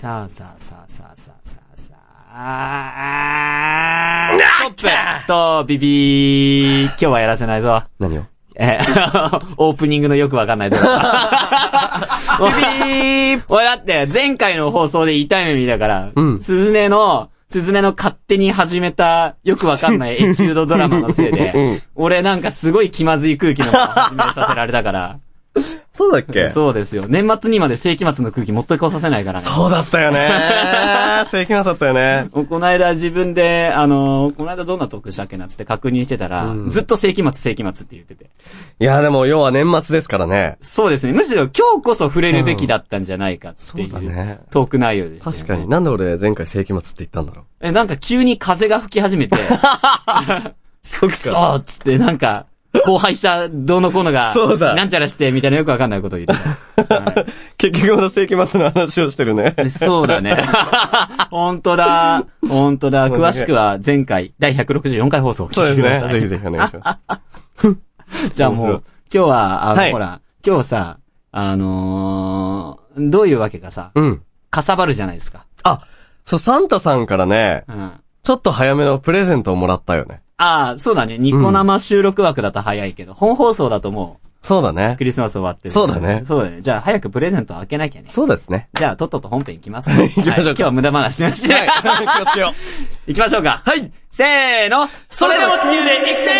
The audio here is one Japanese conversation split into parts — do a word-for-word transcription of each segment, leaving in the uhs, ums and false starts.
さあさあさあさあさあさあさあ、ストップストップビビー今日はやらせないぞ。 何をえ、オープニングのよくわかんない動画。ビビー俺だって前回の放送で痛い目見だから、うん、すずねの、すずねの勝手に始めたよくわかんないエチュードドラマのせいで、うん、俺なんかすごい気まずい空気のまま始めさせられたから。 そうだっけ？ そうですよ。年末にまで世紀末の空気持ってこさせないからね。 そうだったよね。世紀末だったよね。 この間自分で、あの、この間どんなトークしたっけなつって確認してたら、うん、ずっと世紀末世紀末って言ってて。 いや、でも要は年末ですからね。 そうですね。むしろ今日こそ触れるべきだったんじゃないかっていう、うん、そうだね、トーク内容でした、ね。 確かに。なんで俺前回世紀末って言ったんだろう。 え、なんか急に風が吹き始めて。 そっか。 そうっつってなんか、荒廃したどうのこうのが、そうだ。なんちゃらしてみたいなよくわかんないことを言ってた。はい、 結局まだ世紀末の話をしてるね。 そうだね。本当だ。本当だ。詳しくは前回だいひゃくろくじゅうよんかい放送を聞いてください。 そうですね。ぜひぜひお願いします。 じゃあもう、今日は、あの、はい、ほら、今日さ、あのー、どういうわけかさ、うん。かさばるじゃないですか。 あ、そう、サンタさんからね、うん、ちょっと早めのプレゼントをもらったよね。 ああ、そうだね。ニコ生収録枠だと早いけど、うん、本放送だともう。 そうだね。 クリスマス終わってる。 そうだね。 そうだね。じゃあ早くプレゼントを開けなきゃね。 そうですね。 じゃあとっとと本編行きますね。 行きましょうか、はい。 今日は無駄話なしで。はい。気をつけよう。行きましょうか。 はい。 せーの。それでも地球で生きている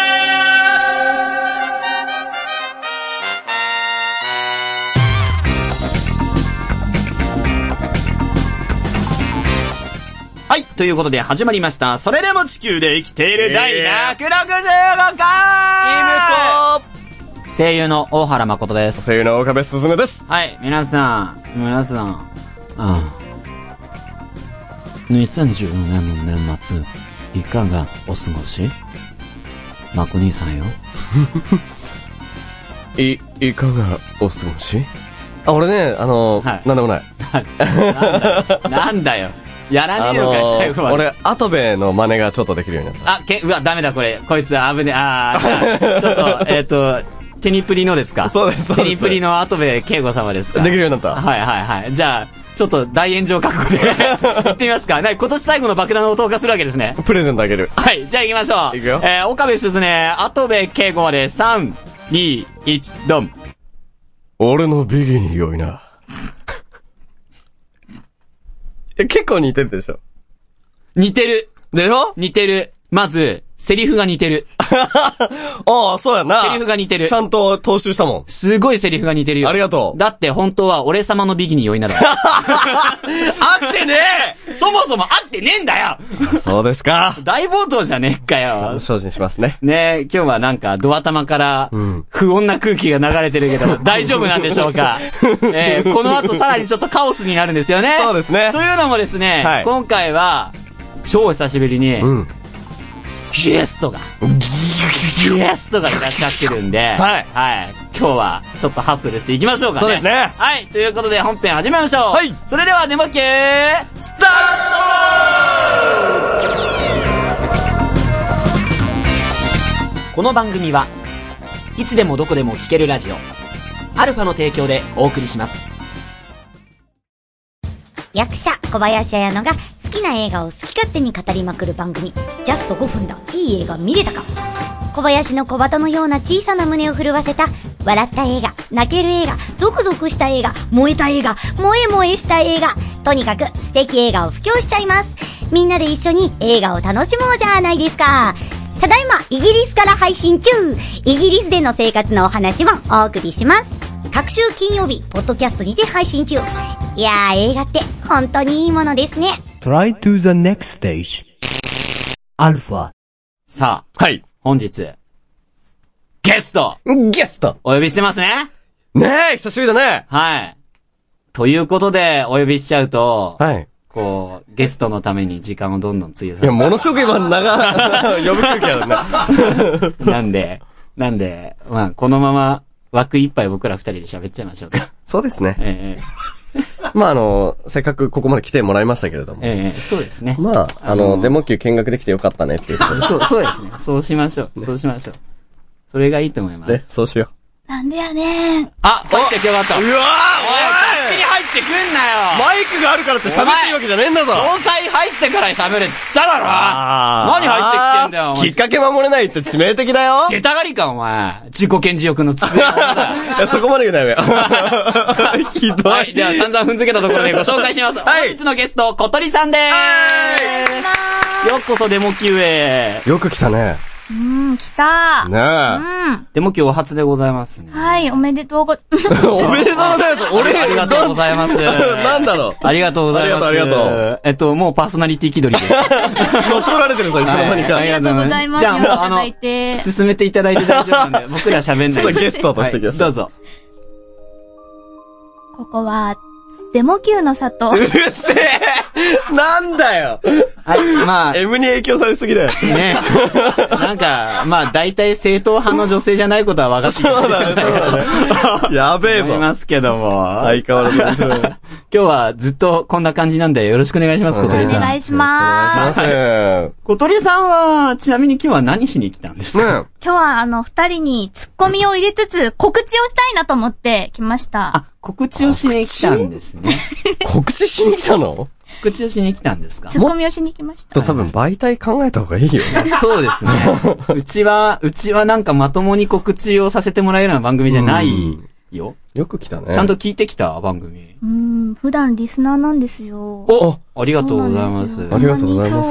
はい。ということで始まりました。それでも地球で生きている第ひゃくろくじゅうごかい、声優の大原誠です。 声優の岡部すずめです。 はい。皆さん、皆さん、ああ。にせんじゅうよねんの年末、いかがお過ごし？まこ兄さんよ。 い、いかがお過ごし？あ、俺ね、あのー、はい、なんでもない。 なんだよ。やらねえのかい、最後は。 俺、アトベの真似がちょっとできるようになった。 あ、け、うわ、ダメだこれ。こいつ危ねえ。あー、ちょっと、えっと、テニプリのですか？ そうです、そうです。 テニプリのアトベ圭吾様ですか？ できるようになった。 はいはいはい。じゃあ、ちょっと大炎上覚悟で行ってみますか。なに、今年最後の爆弾を投下するわけですね。 プレゼントあげる。 はい、じゃあ行きましょう。 いくよ。 えー、岡部すずね、アトベ圭吾までさん、に、いち、ドン。 俺のビギニ良いな。え、結構似てるでしょ？ 似てる。 でしょ？ 似てる。まず、セリフが似てる。 ああ、そうやな。 セリフが似てる。 ちゃんと踏襲したもん。 すごいセリフが似てるよ。 ありがとう。 だって本当は俺様のビギニ良いなだ。合ってねえそもそも合ってねえんだよそうですか。 大暴動じゃねえかよ。 精進しますね。 ねえ、今日はなんかドア玉から不穏な空気が流れてるけど、大丈夫なんでしょうか。えー、この後さらにちょっとカオスになるんですよね。 そうですね。 というのもですね、はい、今回は、超久しぶりに、うん、ゲストが、ゲストがいらっしゃってるんで、はい。はい。今日は、ちょっとハッスルしていきましょうかね。 そうですね。 はい。ということで、本編始めましょう。 はい。 それでは、デモキュー、スタート！この番組は、いつでもどこでも聴けるラジオ、アルファの提供でお送りします。 役者小林彩乃が好きな映画を好き勝手に語りまくる番組、ジャストごふんだいい映画見れたか。小林の小鳩のような小さな胸を震わせた笑った映画、泣ける映画、ゾクゾクした映画、燃えた映画、萌え萌えした映画、とにかく素敵映画を布教しちゃいます。みんなで一緒に映画を楽しもうじゃないですか。ただいまイギリスから配信中、イギリスでの生活のお話もお送りします。各週金曜日ポッドキャストにて配信中。いやー、映画って本当にいいものですね。 Try to the next stage アルファ。 さあ、 はい、 本日ゲストゲストお呼びしてますね。 ねえ、久しぶりだね。 はい。ということでお呼びしちゃうと、 はい、 こうゲストのために時間をどんどん費やされて、 いや、ものすごく今長呼ぶ空気あるね。 なんでなんでまあこのまま枠いっぱい僕ら二人で喋っちゃいましょうか。 そうですね。 ええまああの、せっかくここまで来てもらいましたけれども。 ええそうですね。 まあ、あの、あのー、デモ級見学できてよかったねっていうことで。 そう、そうですね。そうしましょう。ね、そうしましょう。それがいいと思います。 ね、そうしよう。なんでやねん。 あ、入ってきよかった。 うわー、おい、 勝手に入ってくんなよ。 マイクがあるからって喋ってるわけじゃねえんだぞ。 紹介入ってから喋れっつっただろ。何入ってきてんだよ。 きっかけ守れないって致命的だよ。 出たがりかお前。自己顕示欲のつつや。 いや、そこまで言うなよ。ひどい。 はい、では散々踏んづけたところでご紹介します。はい。本日のゲスト、小鳥さんでーす。ようこそデモ級へ。 よく来たね。 うん、来た。 ねえ。 うん。 デモ級お初でございますね。 はい、おめでとうご、 おめでとうございます。俺、 ありがとうございます。 なんだろう。 ありがとうございます。 ありがとう、ありがとう。 えっと、もうパーソナリティ気取りで。 乗っ取られてるぞ、いつの間にか。 ありがとうございます。 じゃあもう、あの、進めていただいて大丈夫なんで、僕ら喋んない。 ちょっとゲストとしてきました。 どうぞ。 ここは、デモ級の里。 うるせえなんだよはい、まあ。 M に影響されすぎだよ。 ねなんか、まあ、大体正統派の女性じゃないことは分かってる。 そうだね、そうだね。やべえぞ。 思いますけども。 相変わらず面白い。 今日はずっとこんな感じなんでよろしくお願いします、小鳥さん。 お願いします。 お願いします。 小鳥さんは、ちなみに今日は何しに来たんですか？ 今日はあの、二人にツッコミを入れつつ、告知をしたいなと思って来ました。 あ、告知をしに来たんですね。 告知しに来たの？ 告知をしに来たんですか？ ツッコミをしに来ました。 多分媒体考えた方がいいよ。 そうですね。うちは、うちはなんかまともに告知をさせてもらえるような番組じゃないよ。 よく来たね。 ちゃんと聞いてきた番組。 うん、普段リスナーなんですよ。 お、ありがとうございます。 ありがとうございます。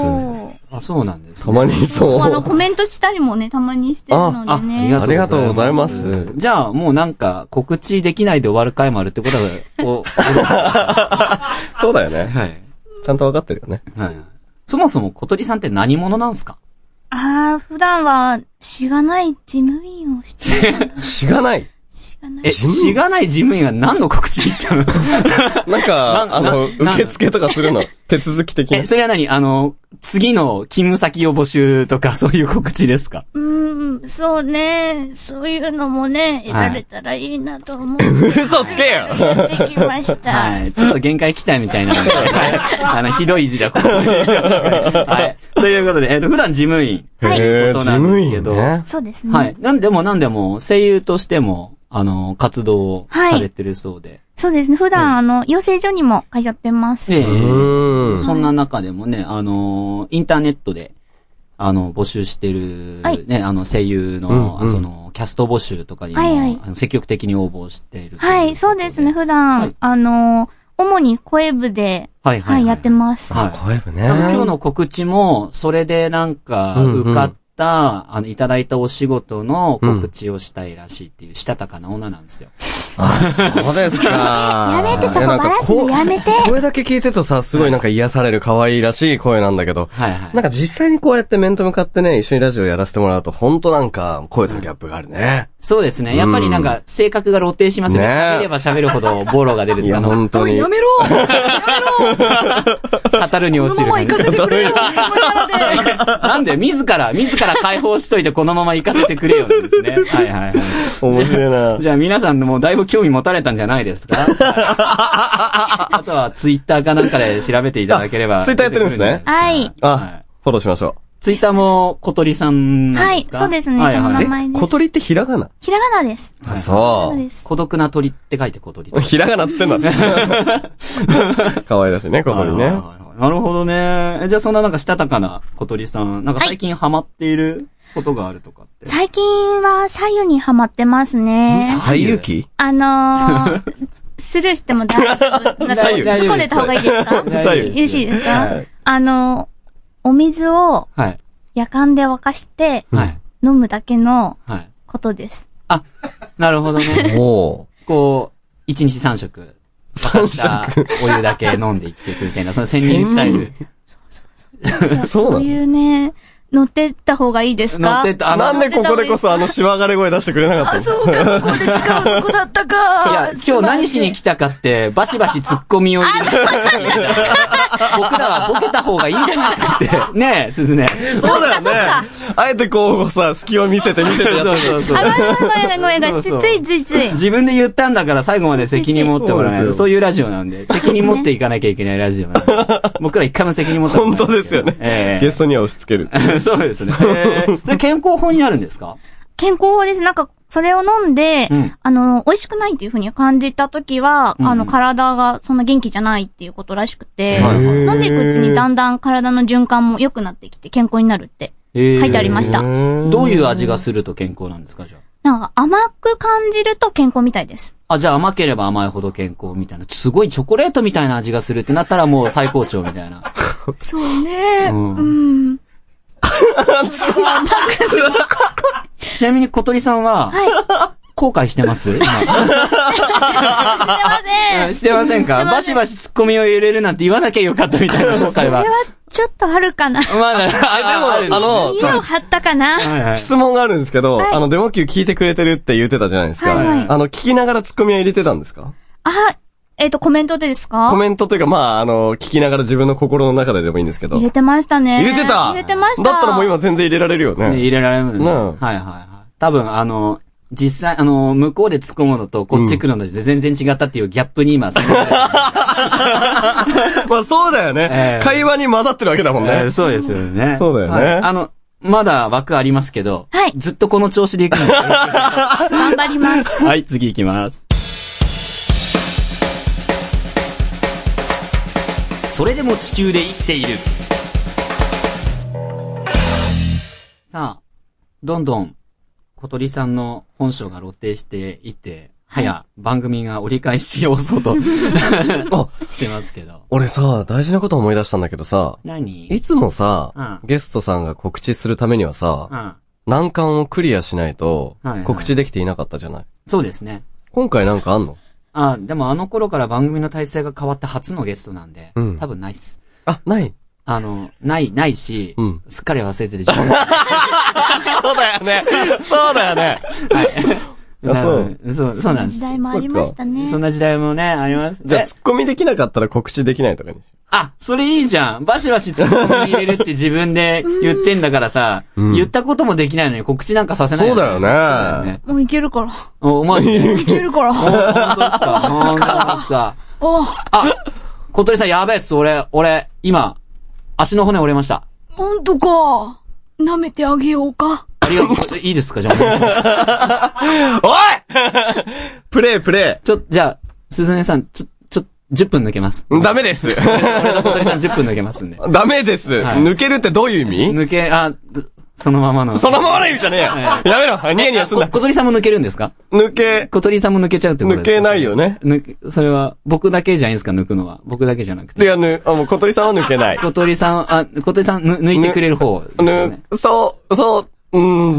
あ、そうなんです、ね。 たまにそう。 あの、コメントしたりもね、たまにしてるのでね。 あ、ありがとうございます。 じゃあ、もうなんか、告知できないで終わる回もあるってことは、お、 そうだよね。 はい。 ちゃんとわかってるよね。 はい。そもそも小鳥さんって何者なんすか？ ああ、普段は、しがない事務員をしてる。 しがないしがない。 え、しがない事務員は何の告知に来たの？ なんか、あの、受付とかするの。手続き的に。 え、それは何？あの、次の勤務先を募集とかそういう告知ですか？ うーん、そうね。そういうのもね、得られたらいいなと思って。 嘘つけよやってきました。 はい。ちょっと限界来たみたいなので、あの、ひどいいじらここではい。ということで、えっと、普段事務員。 はい。 ことなんですけど。 ね、 そうですね。 はい。なんでもなんでも、声優としても、あの、活動をされてるそうで。はい、 そうですね。普段、あの、養成所にも通ってます。 ええー。そんな中でもね、あの、インターネットで、あの、募集してる、はい、ね、あの、声優の、うんうん、その、キャスト募集とかにも、はいはい、あの積極的に応募している。 はい、そうですね。普段、はい、あの、主に声部で、はい、はいはい、やってます。 はい、声部ね。 今日の告知も、それでなんか、受かっうんうん、あの、いただいたお仕事の告知をしたいらしいっていう、したたかな女なんですよ。 あ、そうですか。 やめて、そこバラすのやめて。 声だけ聞いてるとさ、すごいなんか癒される可愛いらしい声なんだけど、はいはい、なんか実際にこうやって面と向かってね、一緒にラジオやらせてもらうと、ほんとなんか、声とのギャップがあるね。 そうですね。やっぱりなんか、性格が露呈しますね。喋れば喋るほど、ボロが出るとか。 いや、ほんとに。 やめろやめろ語るに落ちる。 このまま行かせてくれよなんで、自ら、自ら解放しといてこのまま行かせてくれよなんですね。はいはいはい。 面白いな。 じゃあ皆さんもだいぶ興味持たれたんじゃないですか？あとはツイッターかなんかで調べていただければ。 ツイッターやってるんですね。 はい。 あ、フォローしましょう。 ツイッターも小鳥さんなんですか？ はい、そうですね。はいはい、その名前です。 小鳥ってひらがな？ ひらがなです。 あ、そう。 孤独な鳥って書いて小鳥。 ひらがなっつってんだね。可愛らしいね、小鳥ね。 なるほどね。じゃあそんななんかしたたかな小鳥さん、なんか最近ハマっていることがあるとかって。 最近は左右にハマってますね。 左右期？ あのー、スルーしても大丈夫。なんか突っ込んでた方がいいですか？ 左右。 よろしいですか？はい、あのー、お水を、はい。夜間で沸かして、はい。飲むだけの、はい。ことです。 あ、なるほどね。 おこう、一日三食。 三食。 お湯だけ飲んで生きていくみたいな、その仙人スタイル。 そうそう。そういうね、乗ってった方がいいですか？ 乗ってった。 なんでここでこそあのしわがれ声出してくれなかったの？ あ、そうか、ここで使うとこだったか。 いや、今日何しに来たかって、バシバシ突っ込みを入れて。僕らはボケた方がいいんじゃないかって。ねえ、すずね。 そうだよね。あえてこうさ、隙を見せて見せてやって。 そうそうそう。 あ、ごめんごめんごめんごめん。ついついつい。 自分で言ったんだから最後まで責任持ってもらえる。そういうラジオなんで。責任持っていかなきゃいけないラジオなんで。僕ら一回も責任持ってもらえない。 本当ですよね。ゲストには押し付ける。 そうですね。えー、健康法にあるんですか？ 健康です。なんか、それを飲んで、うん、あの、美味しくないっていう風に感じたときは、うん、あの、体がそんな元気じゃないっていうことらしくて、飲んでいくうちにだんだん体の循環も良くなってきて健康になるって書いてありました。 どういう味がすると健康なんですか、じゃあ。 なんか甘く感じると健康みたいです。 あ、じゃあ甘ければ甘いほど健康みたいな。すごいチョコレートみたいな味がするってなったらもう最高潮みたいな。 そうね。うん。うんちなみに小鳥さんは、はい、後悔してます今してません。 してませんか？バシバシツッコミを入れるなんて言わなきゃよかったみたいな後悔は。 それはちょっとあるかな。 まあ、あ、 でも、あの、 家を張ったかな。 はいはい、質問があるんですけど、はい、あの、デモ級聞いてくれてるって言ってたじゃないですか。はいはい、あの、聞きながらツッコミは入れてたんですか？ あ、えっと、コメントでですか？ コメントというか、まあ、あの、聞きながら自分の心の中ででもいいんですけど。 入れてましたね。 入れてた入れてました。 だったらもう今全然入れられるよね。 ね入れられるね。うん、はいはいはい。多分、あの、実際、あの、向こうで突っ込むのと、こっち来るので全然違ったっていうギャップに今、まあそうだよね、えー。会話に混ざってるわけだもんね。えー、そうですよね。 そうだよね、はい。 あの、まだ枠ありますけど、 はい。 ずっとこの調子でいくんですよ。 頑張ります。 はい、次行きます。それでも地球で生きている。さあ、どんどん、小鳥さんの本性が露呈していって、はや、番組が折り返し要素としてますけど。 俺さ、大事なこと思い出したんだけどさ、 何？ いつもさ、うん、ゲストさんが告知するためにはさ、うん、難関をクリアしないと、告知できていなかったじゃない、はいはい、 そうですね。 今回なんかあんの？ あ、でもあの頃から番組の体制が変わった初のゲストなんで、うん、多分ないっす。 あ、ないあの、ない、ないし、うん、すっかり忘れてるじゃん。 そうだよね。そうだよね。はい。 そう。そう、そうなんです。 時代もありましたね。 そんな時代もね、あります。 じゃあ、ツッコミできなかったら告知できないとかにしよう。 あ、それいいじゃん。バシバシツッコミ入れるって自分で言ってんだからさ、うん、言ったこともできないのに告知なんかさせない、 ね。そうだよね。そうだよね。 もういけるから。 お、マジでいけるから。 本当ですか本当ですかおあ、小鳥さんやべえっす。俺、俺、今、足の骨折れました。 ほんとか。舐めてあげようか。 ありがとう。いいですかじゃあ。 おいプレイプレイ。 ちょ、じゃあ、鈴音さん、ちょ、ちょ、じゅっぷん抜けます。 ダメです。 俺と小鳥さんじゅっぷん抜けますんで。 ダメです、はい。抜けるってどういう意味？ 抜け、あ、そのままの。 そのままの意味じゃねえよ。はい、やめろ。ニヤニヤすんな。 小鳥さんも抜けるんですか？ 抜け。 小鳥さんも抜けちゃうってことですか？ 抜けないよね。 抜け、それは、僕だけじゃないんですか抜くのは。僕だけじゃなくて。 いや、ぬ、あ、もう小鳥さんは抜けない。 小鳥さん、あ、小鳥さん、ぬ、抜いてくれる方ですね。 ぬ、そう、そう、うん、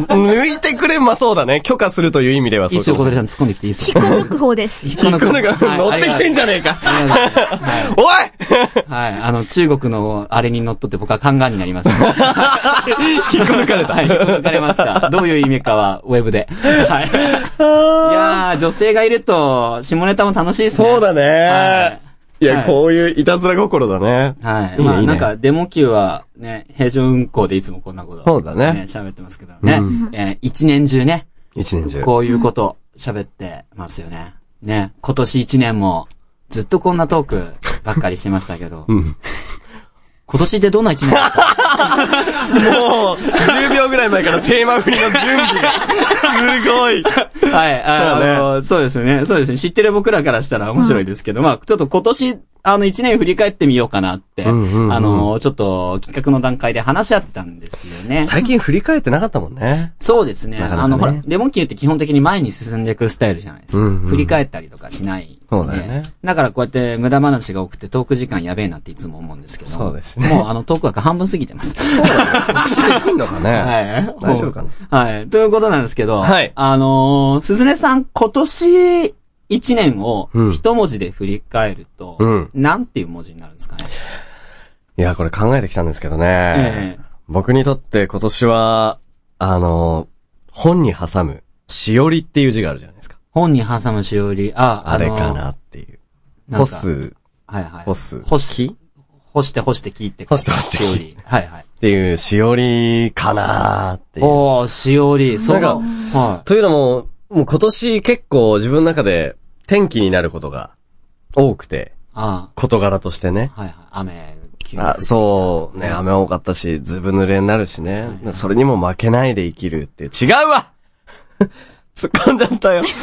抜いてくれ、まあそうだね。許可するという意味ではそうです。 いいっすよ、小鳥さん突っ込んできていいっすよ。引っこ抜く方です。 引っこ抜く。乗ってきてんじゃねえか。はい、おいはい、あの、中国のあれに乗っ取って僕はカンガンになりました。 引っこ抜かれた。 はい、引っこ抜かれました。どういう意味かは、ウェブで。はい。いやー、女性がいると、下ネタも楽しいっすね。 そうだねー。はいいや、はい、こういういたずら心だね。 はい。いいね、まあ、いいね、なんか、デモ級はね、平常運行でいつもこんなこと、ね。 そうだね。 喋ってますけどね。うん、えー、一年中ね。 一年中。 こういうこと喋ってますよね。ね。今年一年も、ずっとこんなトークばっかりしてましたけど。うん。今年ってどんな一年ですか？ もう、じゅうびょうぐらい前からテーマ振りの準備が、すごい。 はい、あの、ね、そうですね。そうですね。知ってる僕らからしたら面白いですけど、うん、まあ、ちょっと今年、あの、一年振り返ってみようかなって、うんうんうん、あの、ちょっと企画の段階で話し合ってたんですよね。 最近振り返ってなかったもんね。 そうですね。なかなかねあの、ほら、デモ級って基本的に前に進んでいくスタイルじゃないですか。うんうん、振り返ったりとかしない。 そうだよね。 だからこうやって無駄話が多くてトーク時間やべえなっていつも思うんですけど。 そうですね。 もうあのトーク枠半分過ぎてます。 そうだね。口できんのかね。 はい。 大丈夫かな。 はい。ということなんですけど。 はい。 あのー、鈴音さん今年一年を一文字で振り返ると、うん、なんていう文字になるんですかね。 いや、これ考えてきたんですけどね。えー、僕にとって今年は、あのー、本に挟む、しおりっていう字があるじゃないですか。 本に挟むしおり、あ、 あれかなっていう。干す。 はいはい。 干す。 干し干して干して聞いて干して干してしおり。はいはい。 っていうしおりかなーっていう。 おー、しおり。そうか。 はい。というのも、もう今年結構自分の中で天気になることが多くて。ああ。事柄としてね。 はいはい。雨。 あ、そう。ね、雨多かったし、ずぶ濡れになるしね。はいはい、それにも負けないで生きるっていう。違うわ突っ込んじゃったよ。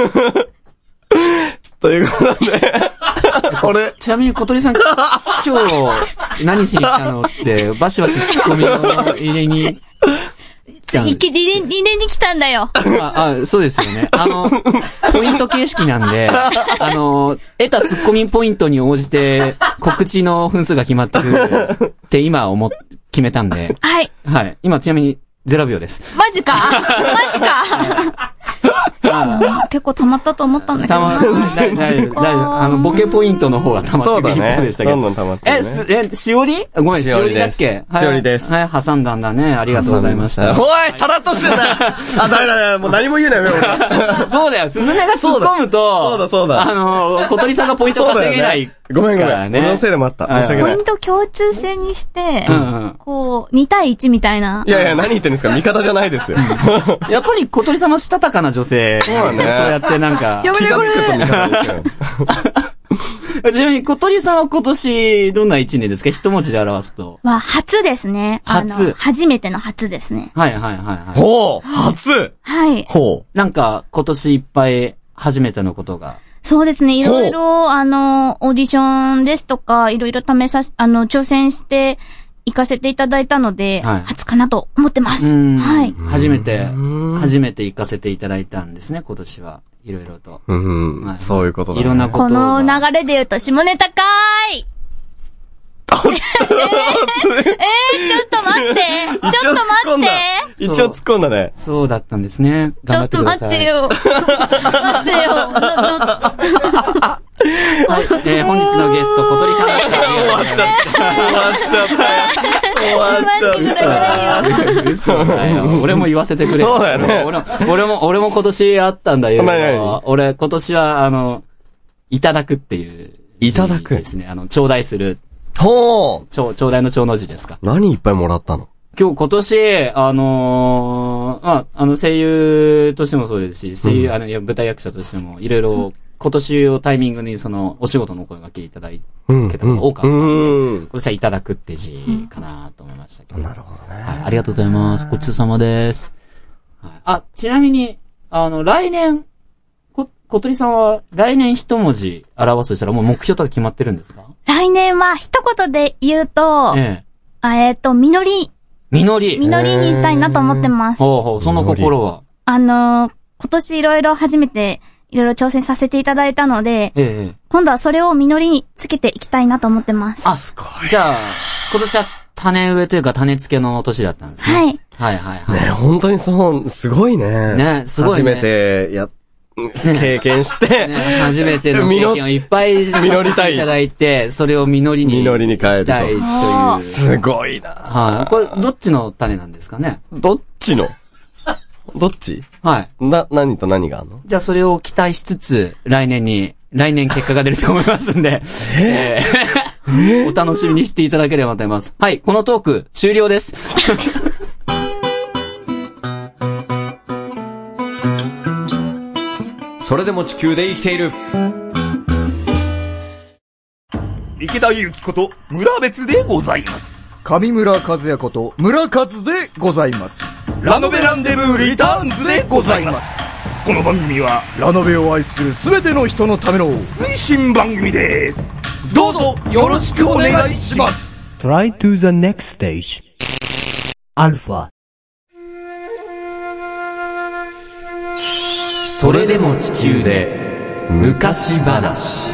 ということで、これ。 ちなみに小鳥さん、今日何しに来たのって、バシバシ突っ込みを入れに。 いき、入れ、入れに来たんだよ。 あ、あ、そうですよね。あの、ポイント形式なんで、あの、得たツッコミポイントに応じて、告知の分数が決まってくるって今思っ、決めたんで。 はい。 はい。今ちなみにゼロびょうです。 マジかマジか結構溜まったと思ったんだけどな。 溜まった。大丈夫。大丈夫。あの、ボケポイントの方が溜まってくる一方でしたけど。 どんどん溜まってる、ね。 え、す、え、しおりごめん、しおりだっけしおりです。 はい、挟んだんだね。ありがとうございました。 おい、さらっとしてんだあ、ダメだね。もう何も言うなよ、俺。 そうだよ。すずねが突っ込むと、 そうだ、そうだ。 あの、小鳥さんがポイント稼げない。 ごめんごめん。俺のせいでもあった。申し訳ない。 ポイント共通戦にして、こう、に対いちみたいな。 いやいや、何言ってんですか味方じゃないですよ。 やっぱり小鳥さんもしたたかな女性。そうだね。そうやってなんか。 やめてこれ。 気がつくと味方ですよ。 ちなみに小鳥さんは今年どんな一年ですか一文字で表すと。 は、初ですね。 初。 初めての初ですね。 はいはいはいはい。 ほう初はい。 ほう。 なんか今年いっぱい初めてのことが。 そうですね。いろいろ、あの、オーディションですとか、いろいろ試さ、あの、挑戦して行かせていただいたので、はい、初かなと思ってます。はい。 初めて、初めて行かせていただいたんですね、今年は。いろいろと。 うん、はい、そういうことだ、ね。 いろんなことこの流れで言うと、下ネタかーいえー、えー、ちょっと待ってちょっと待って一応突っ込んだね。 そうだったんですね。頑張ってください。 ちょっと待ってよ。待ってよ。 はい、えー、本日のゲスト、小鳥さんでした。 終わっちゃった。終わっちゃった。終わっちゃった。 嘘だよ。俺も言わせてくれ。 そうだよね。 俺も、俺も、俺も今年あったんだよ。俺、今年は、あの、いただくっていう。 いただくですね。あの、頂戴する。 ほう。 ちょ、頂戴の頂の字ですか。 何いっぱいもらったの？ 今日今年、あのー、あ、あの声優としてもそうですし、声優、うん、あの、舞台役者としても、いろいろ、今年をタイミングにその、お仕事のお声掛けいただけたのが多かったので、うんうん、今年はいただくって字かなと思いましたけど。 なるほどね。 はい。ありがとうございます。ごちそうさまです。はい。あ、ちなみに、あの、来年、こ、小鳥さんは来年一文字表すとしたらもう目標とか決まってるんですか？ 来年は一言で言うと、ええあえっと、実り。 実り。 実りにしたいなと思ってます。 ほうほう、その心はあのー、今年いろいろ初めて、いろいろ挑戦させていただいたので、ええ、今度はそれを実りにつけていきたいなと思ってます。 あ、すごい。じゃあ、今年は種植えというか種付けの年だったんですね。 はい。 はいはいはい。 ね、本当にそう、すごいね。 ね、すごいね。 初めてや、経験して、 ね、初めての経験をいっぱいさせていただいて、それを実りに実りに変えるとしたいという。 すごいな。 はい。これ、どっちの種なんですかね？ どっちのどっち？ はい。 な、何と何があるの？ じゃあそれを期待しつつ、来年に、来年結果が出ると思いますんで、えー、お楽しみにしていただければと思います。はい、このトーク、終了です。 それでも地球で生きている。 池田祐希こと村別でございます。 上村和也こと村和でございます。 ラノベランデブーリターンズでございます。この番組はラノベを愛するすべての人のための推進番組です。どうぞよろしくお願いします。 Try to the next stage. Alpha。 それでも地球で昔話。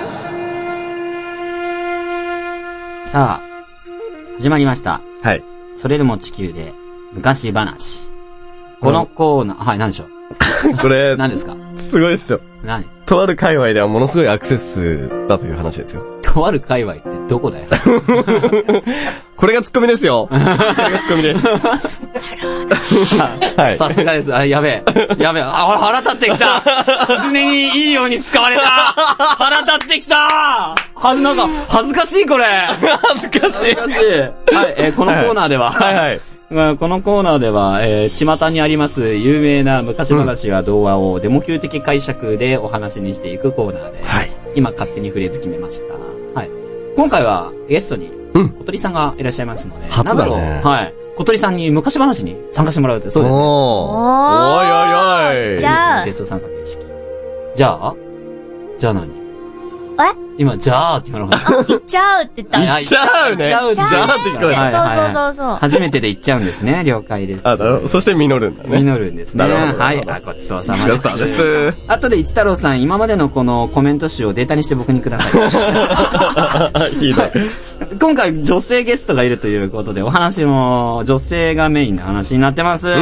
さあ、始まりました。 はい。 それでも地球で昔話。このコーナー、はい、何でしょうこれ、 何ですか？ すごいですよ。 何？ とある界隈ではものすごいアクセス数だという話ですよ。 とある界隈ってどこだよ。 これがツッコミですよ。これがツッコミです。 はい。さすがです。あ、やべえ。やべえ。あ、腹立ってきた。すずねにいいように使われた。腹立ってきた。はず、なんか、恥ずかしいこれ。 恥ずかしい。 恥ずかしい。はい、えー、このコーナーでは。 はい、はいはいこのコーナーでは、えー、巷にあります有名な昔話や童話をデモ級的解釈でお話にしていくコーナーです。はい。今勝手にフレーズ決めました。はい。今回はゲストに、小鳥さんがいらっしゃいますので、 初だね。 はい。 小鳥さんに昔話に参加してもらうって、そうですね。 おー。おいおいおい。 じゃあ。 ゲスト参加形式。じゃあじゃあ何え今、じゃあって言わなかった。 あ、行っちゃうって言った。 行っちゃうね。 行っちゃう、 じゃあって聞こえた。 そうそうそうそう。 初めてで行っちゃうんですね。了解です。 あ、なるほど。そして実るんだね。 実るんですね。 なるほど。 はい。あ、ごちそうさまです。 ごちそうさまです。 あとで一太郎さん、今までのこのコメント集をデータにして僕にください。 ひどい。 今回女性ゲストがいるということで、お話も女性がメインの話になってます。うん、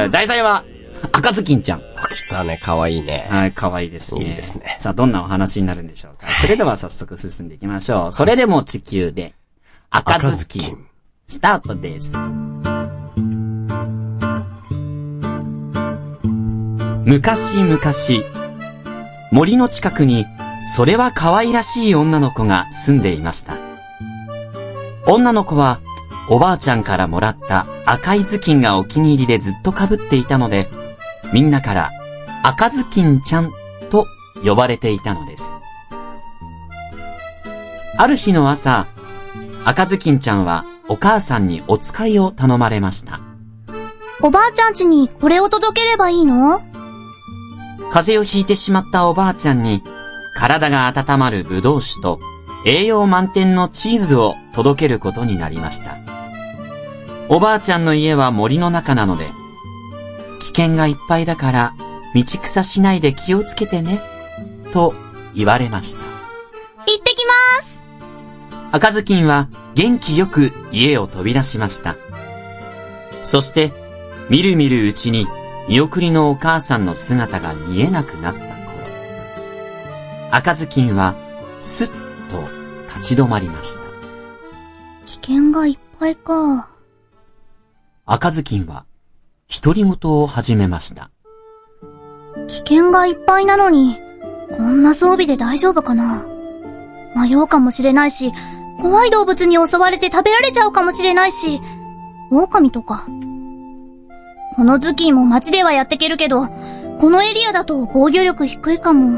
題材は、赤ずきんちゃん。 来たね、かわいいね。 はい、かわいいですね。 いいですね。 さあ、どんなお話になるんでしょうか。それでは早速進んでいきましょう。それでも地球で、赤ずきん。スタートです。昔々、森の近くに、それは可愛らしい女の子が住んでいました。女の子は、おばあちゃんからもらった赤い頭巾がお気に入りでずっと被っていたので、みんなから赤ずきんちゃんと呼ばれていたのです。ある日の朝、赤ずきんちゃんはお母さんにお使いを頼まれました。 おばあちゃん家にこれを届ければいいの？ 風邪をひいてしまったおばあちゃんに、体が温まるぶどう酒と栄養満点のチーズを届けることになりました。おばあちゃんの家は森の中なので、危険がいっぱいだから道草しないで気をつけてね、と言われました。 行ってきます。 赤ずきんは元気よく家を飛び出しました。そして、みるみるうちに見送りのお母さんの姿が見えなくなった頃、赤ずきんはすっと立ち止まりました。 危険がいっぱいか。 赤ずきんは独り言を始めました。 危険がいっぱいなのに、こんな装備で大丈夫かな。迷うかもしれないし、怖い動物に襲われて食べられちゃうかもしれないし、狼とか。この頭巾も街ではやってけるけど、このエリアだと防御力低いかも。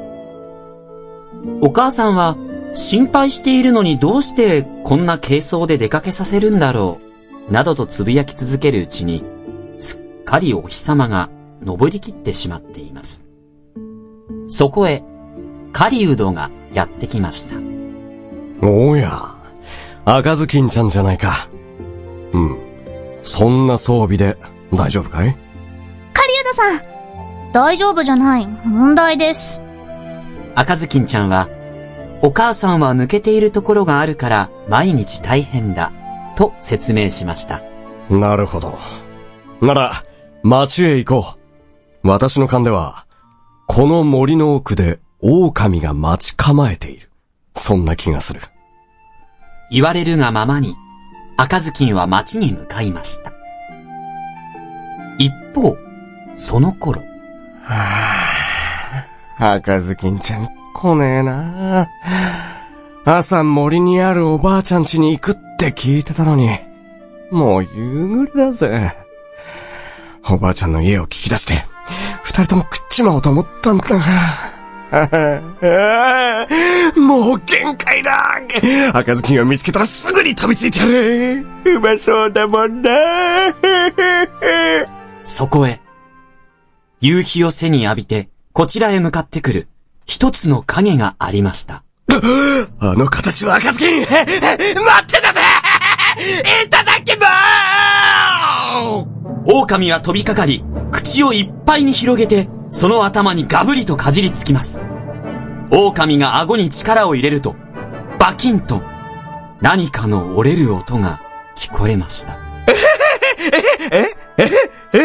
お母さんは心配しているのにどうしてこんな軽装で出かけさせるんだろう。などとつぶやき続けるうちに、すっかりお日様が昇りきってしまっています。そこへ、狩人がやってきました。 おや、赤ずきんちゃんじゃないか。うん。そんな装備で大丈夫かい？ 狩人さん、大丈夫じゃない。問題です。 赤ずきんちゃんは、お母さんは抜けているところがあるから毎日大変だ。と説明しました。 なるほど。なら、町へ行こう。私の勘では、この森の奥で狼が待ち構えている。そんな気がする。 言われるがままに、赤ずきんは町に向かいました。一方、その頃。 はぁ、赤ずきんちゃん来ねえな。朝森にあるおばあちゃん家に行くって聞いてたのに、もう夕暮れだぜ。おばあちゃんの家を聞き出して、二人とも食っちまおうと思ったんだが。もう限界だ。赤ずきんを見つけたらすぐに飛びついてやる。うまそうだもんな。 そこへ、夕日を背に浴びて、こちらへ向かってくる、一つの影がありました。 あの形は赤ずきん、待ってたぜ。いただきまーす。 狼は飛びかかり、口をいっぱいに広げて、その頭にガブリとかじりつきます。狼が顎に力を入れると、バキンと、何かの折れる音が聞こえました。 えええええええ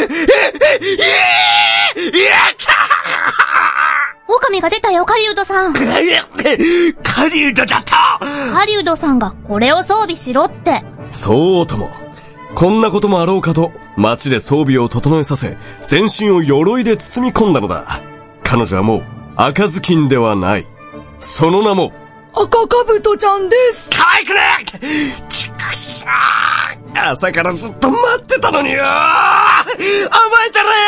えやった狼が出たよ、狩人さん。狩人だった狩人さんがこれを装備しろって。 そうとも。こんなこともあろうかと、街で装備を整えさせ、全身を鎧で包み込んだのだ。彼女はもう、赤ずきんではない。その名も、 赤かぶとちゃんです。 可愛くねえちくしょー朝からずっと待ってたのによー覚えてろよ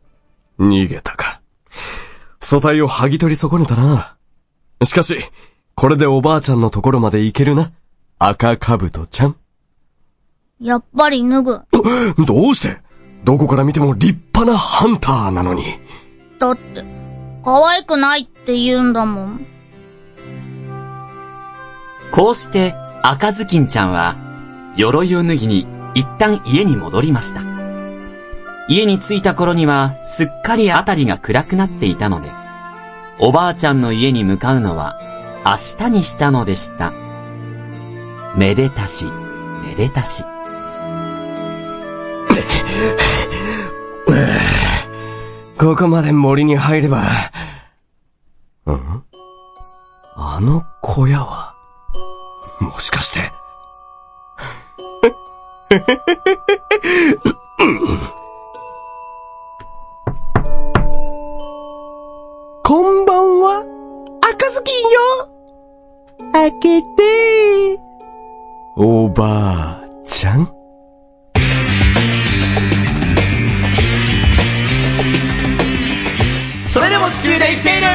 ー逃げたか。素材を剥ぎ取り損ねたな。しかし、 これでおばあちゃんのところまで行けるな。赤かぶとちゃん。 やっぱり脱ぐ。 どうして？どこから見ても立派なハンターなのに。 だって、可愛くないって言うんだもん。 こうして、赤ずきんちゃんは、鎧を脱ぎに、一旦家に戻りました。家に着いた頃には、すっかりあたりが暗くなっていたので、おばあちゃんの家に向かうのは、明日にしたのでした。めでたし、めでたし。 ここまで森に入れば、ん？あの小屋は、もしかして。こんばんは、赤ずきんよ。開けて。おばあちゃん。 それでも地球で生きている。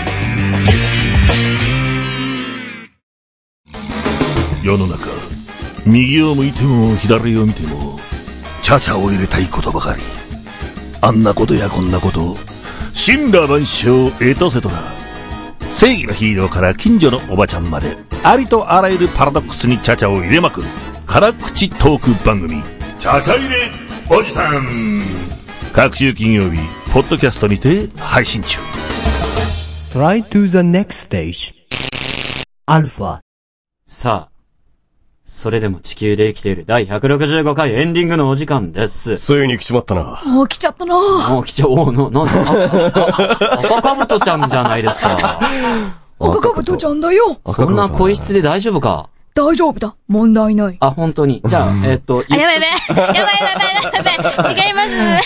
世の中、右を向いても左を見てもチャチャを入れたいことばかり。あんなことやこんなこと、神羅万象エトセトラ。正義のヒーローから近所のおばちゃんまで、ありとあらゆるパラドックスにチャチャを入れまくる辛口トーク番組、チャチャ入れおじさん。各週金曜日ポッドキャストにて配信中。 Try to the next stage アルファ。 さあ、それでも地球で生きているだいひゃくろくじゅうごかいエンディングのお時間です。 ついに来ちまったな。 もう来ちゃったな。 もう来ちゃ、おな、なんだ、赤かぶとちゃんじゃないですか。 赤かぶとちゃんだよ。 そんな声質で大丈夫か？ 大丈夫だ。問題ない。 あ、本当に。じゃあ、えっと、 あ、やばいやばい。やばいやばいやばいやばい。違います。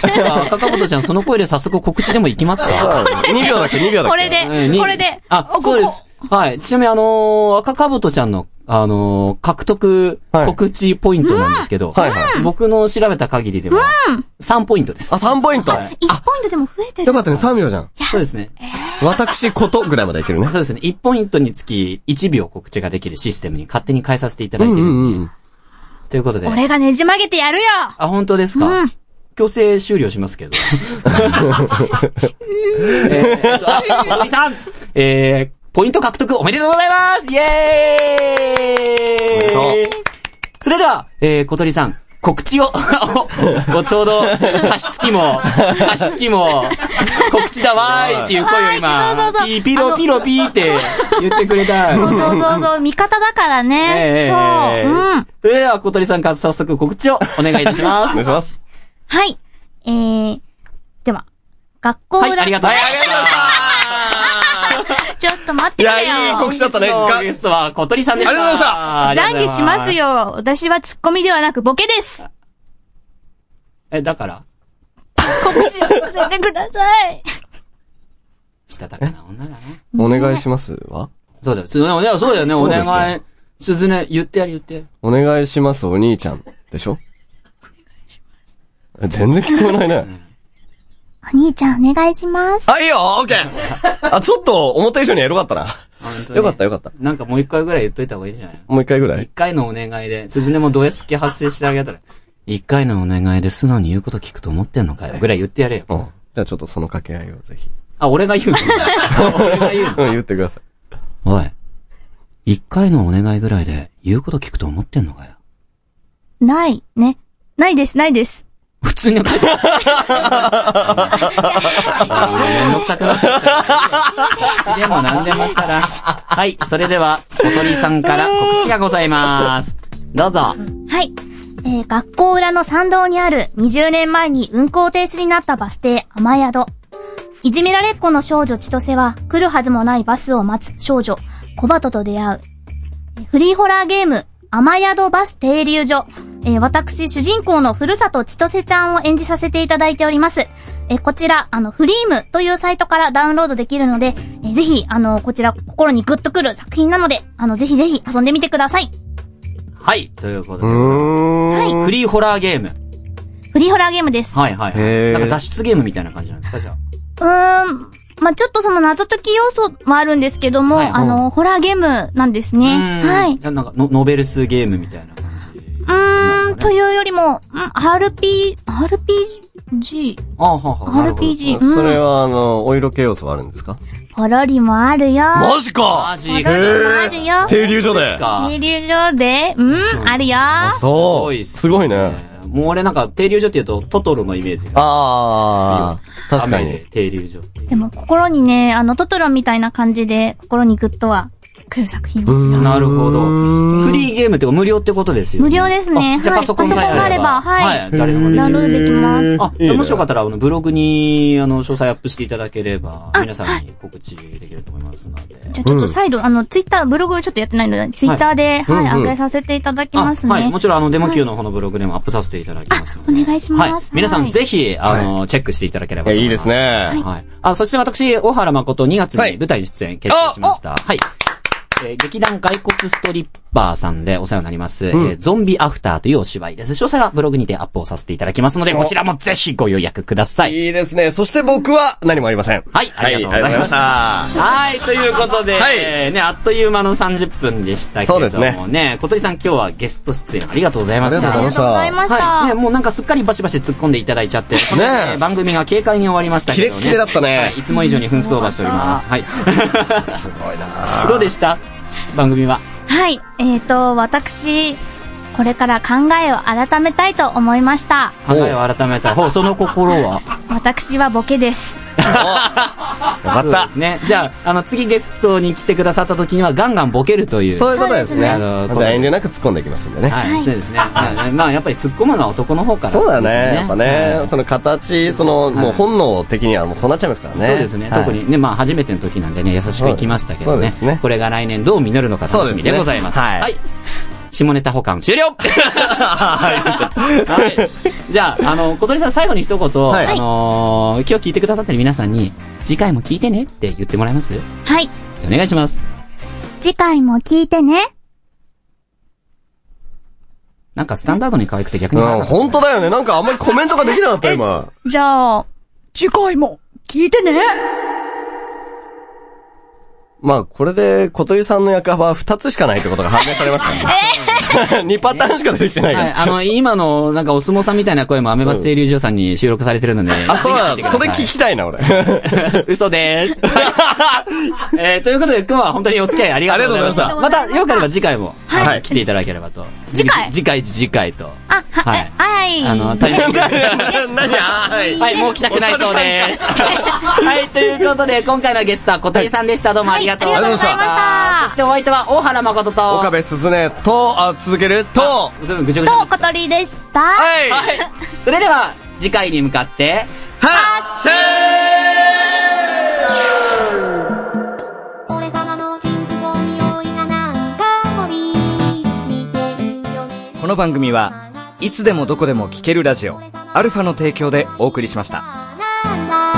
赤かぶとちゃん、その声で早速告知でも行きますか？ にびょうだけ、にびょうだけ。 これで、これで。 あ、そうです。はい。ちなみにあのー、赤かぶとちゃんの、あのー、獲得告知ポイントなんですけど、はいはいはい、僕の調べた限りでは、さんポイントです。 あ、さんポイント、 はい、いちポイントでも増えてる。 よかったね、さんびょうじゃん。 そうですね。 私ことぐらいまでいけるね。 そうですね。いちポイントにつきいちびょう告知ができるシステムに勝手に変えさせていただいてるんで。うんうんうん、ということで。 俺がねじ曲げてやるよ。 あ、本当ですか？うん。強制終了しますけど。えー、っと、あ、小鳥さんえー、ポイント獲得おめでとうございますイエーイそれでは、えー、小鳥さん、告知を、おちょうど、加湿器も、加湿器も、告知だわーいっていう声を今、そうそうそうピーピロピロピーって言ってくれた。 そうそうそうそう、味方だからね。えー、そう。うん。 それでは、小鳥さんから早速告知をお願いいたします。 お願いします。 はい。えー、では、学校裏。 はい、ありがとうございました。 ちょっと待ってくれよ。 いや、いい告知だったね。 ゲストは小鳥さんでした。 ありがとうございました。懺悔しますよ。私はツッコミではなくボケです。 え、だから告知をさせてください。 したたかな女だね。 お願いしますわ。 そうだよ。そうだよね。お願い。鈴音、言ってやる言ってやる。 お願いします、お兄ちゃん。でしょ？お願いします。全然聞こえないね。うんお兄ちゃんお願いします。 あ、いいよ、オッケー。あ、ちょっと思った以上にエロかったな。よかったよかった。 なんかもう一回ぐらい言っといた方がいいじゃない？ もう一回ぐらい？ 一回のお願いで、鈴音もド S 気発生してあげたら、一回のお願いで素直に言うこと聞くと思ってんのかよ。ぐらい言ってやれよ。 うん。じゃあちょっとその掛け合いをぜひ。 あ、俺が言うの俺が言うのうん、言ってください。 おい。一回のお願いぐらいで言うこと聞くと思ってんのかよ。 ない、ね。ないです、ないです。 普通に書いてある。めんどくさくなってきた。口でも何でもしたら。はい、それでは、小鳥さんから告知がございます。どうぞ。はい。えー、学校裏の参道にあるにじゅうねんまえに運行停止になったバス停雨宿。いじめられっ子の少女千歳は来るはずもないバスを待つ少女小鳩と出会う。フリーホラーゲーム雨宿バス停留所。えー、私、主人公のふるさと千歳ちゃんを演じさせていただいております。えー、こちら、あの、フリームというサイトからダウンロードできるので、えー、ぜひ、あの、こちら、心にグッとくる作品なので、あの、ぜひぜひ遊んでみてください。 はい、ということで。はい。フリーホラーゲーム。 フリーホラーゲームです。 はいはいはい。なんか脱出ゲームみたいな感じなんですか、じゃあ。うーん、 まあ、ちょっとその謎解き要素もあるんですけども、はい、あの、ホラーゲームなんですね。はい。 なんかノ、ノベルスゲームみたいな感じ、ね。 うーん、というよりも、ん アールピー、アールピージー? ああ、はは。 アールピージー。 うん、それはあの、お色気要素はあるんですか？ ポロリもあるよ。 マジかマジポロリもあるよ。 停留所で。 停留所でうん、うん、あるよ。 そう。すごいね。 もう俺なんか、停留所って言うと、トトロのイメージが。 ああ、確かに。 停留所。 でも、心にね、あの、トトロみたいな感じで、心にグッとは、来る作品ですよ。 なるほど。フリーゲームってか無料ってことですよね。 無料ですね。 じゃあパソコンさえあれば。 はい。 誰でもダウンロードできます。 あ、もしよかったら、あの、ブログに、あの、詳細アップしていただければ、皆さんに告知できると思いますので。 じゃあちょっと再度、あの、ツイッター、ブログちょっとやってないので、ツイッターで、はい、上げさせていただきますね。 はい。もちろん、あの、デモ Q の方のブログでもアップさせていただきますので。お願いします。はい。 皆さんぜひ、あの、チェックしていただければと思います。 いいですね。 はい。あ、そして私、大原誠にがつに舞台に出演決定しました。はい。えー、劇団骸骨ストリッパーさんでお世話になります、うんえー、ゾンビアフターというお芝居です。詳細はブログにてアップをさせていただきますので、こちらもぜひご予約ください。 いいですね。そして僕は何もありません。 はい、ありがとうございました。はい、ということで、はい、えー、ね、あっという間のさんじゅっぷんでしたけれどもね。そうですね。小鳥さん今日はゲスト出演ありがとうございました。 ありがとうございました。 はい、ね、もうなんかすっかりバシバシ突っ込んでいただいちゃって、この、ね、番組が軽快に終わりましたけどね。 キレッキレだったね。 はい、いつも以上に分数オーバーしております。はい。 すごいな。 どうでした番組は？ はい。えっと、私、これから考えを改めたいと思いました。 考えを改めたい。ほう、その心は？ 私はボケです。 よかった。そうですね。じゃあ、あの、次ゲストに来てくださった時にはガンガンボケるという。 そういうことですね。あの、じゃあ遠慮なく突っ込んでいきますんでね。 はい。そうですね。まあ、やっぱり突っ込むのは男の方から。 そうだよね。やっぱね、その形、その、もう本能的にはもうそうなっちゃいますからね。 そうですね。特にね、まあ、初めての時なんでね、優しくいきましたけどね。これが来年どう実るのか楽しみでございます。はい。下ネタ保管終了はい。じゃあ、あの、小鳥さん最後に一言、はい、あのー、今日聞いてくださってる皆さんに、次回も聞いてねって言ってもらえます？ はい。 お願いします。 次回も聞いてね。 なんかスタンダードに可愛くて逆に、 うん、本当だよね。なんかあんまりコメントができなかった今。 じゃあ、次回も聞いてね。 まあ、これで、小鳥さんの役幅はふたつしかないってことが判明されましたね。にパターンしか出てきてないから。はい、 あの、今の、なんかお相撲さんみたいな声もアメバス清流所さんに収録されてるので。 あ、そうだ、それ聞きたいな、俺。 嘘でーす。えー、ということで、今日は本当にお付き合いありがとうございました。また、よければ次回も、はい、来ていただければと。 次回次回、次回と。 あ、はい。はい。 あの、タイミング。 何はい。 はい、もう来たくないそうです。はい、ということで、今回のゲストは小鳥さんでした。どうもありがとうございました。そしてお相手は大原誠と岡部すずねと、あ、続けると、 ぐちゃぐちゃと小鳥でした。 はい。 それでは、次回に向かって、 発進！ この番組はいつでもどこでも聴けるラジオアルファの提供でお送りしました。